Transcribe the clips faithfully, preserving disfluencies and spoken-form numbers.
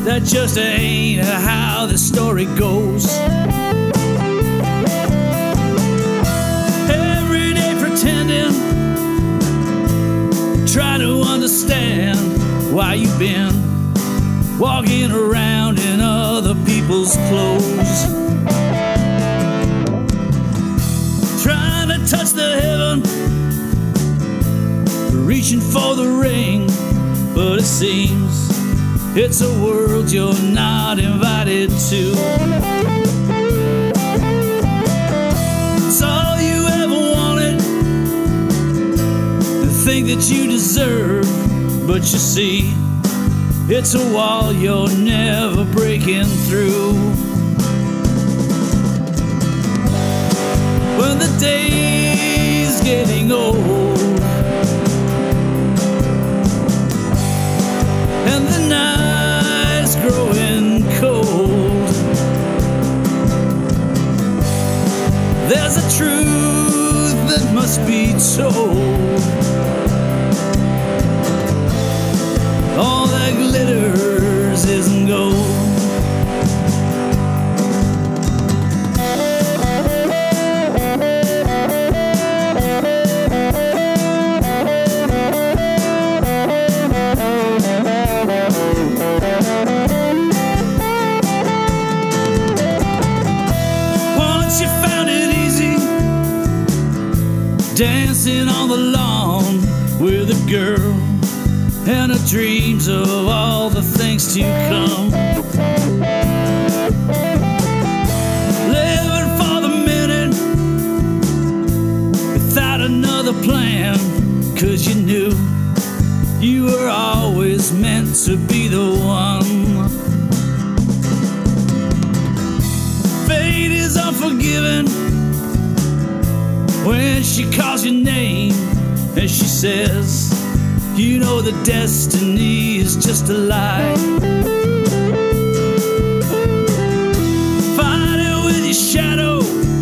that just ain't how the story goes. Every day pretending, try to understand why you've been walking around in other people's clothes, trying to touch the heaven, reaching for the ring, but it seems it's a world you're not invited to. It's all you ever wanted and think that you deserve, but you see, it's a wall you're never breaking through. When the day's getting old and the night's growing cold, there's a truth that must be told. All that glitters isn't gold. Once you found it easy, dancing on the lawn with a girl and her dreams of all the things to come, living for the minute without another plan, 'cause you knew you were always meant to be the one. Fate is unforgiving when she calls your name and she says, you know the destiny is just a lie. Fighting with your shadow,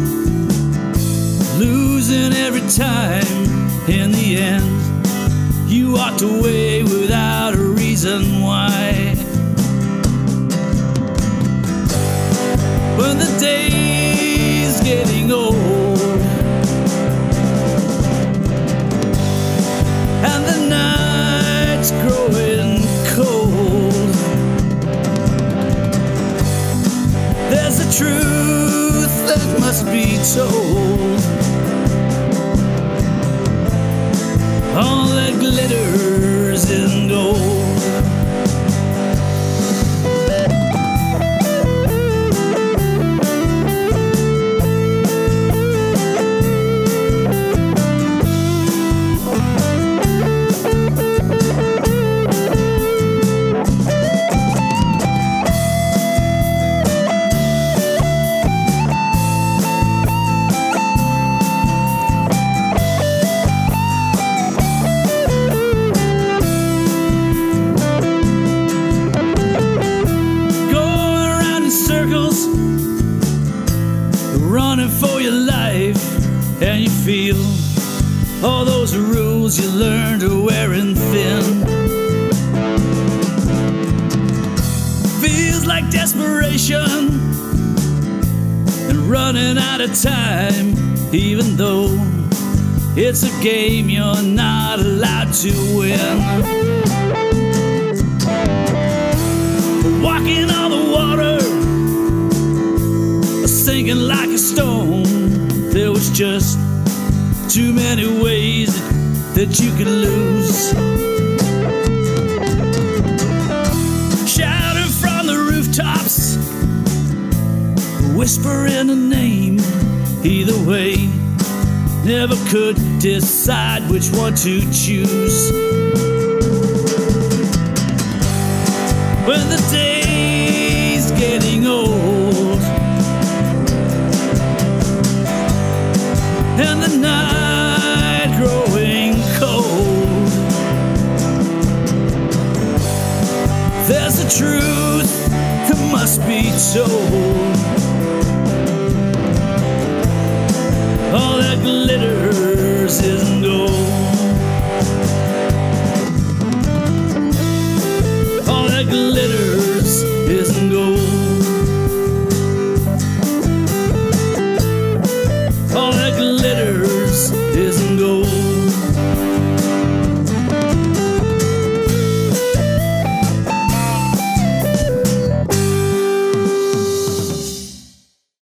losing every time. In the end, you walked away without a reason why. When the day's getting old and the night's growing cold, there's a truth that must be told. All that glitters isn't gold. Running for your life, and you feel all those rules you learned are wearing thin. Feels like desperation and running out of time, even though it's a game you're not allowed to win. Walking on the water, sinking like a stone, there was just too many ways that you could lose. Shouting from the rooftops, whispering a name, either way, never could decide which one to choose. When the day's getting old and the night growing cold, there's a truth that must be told.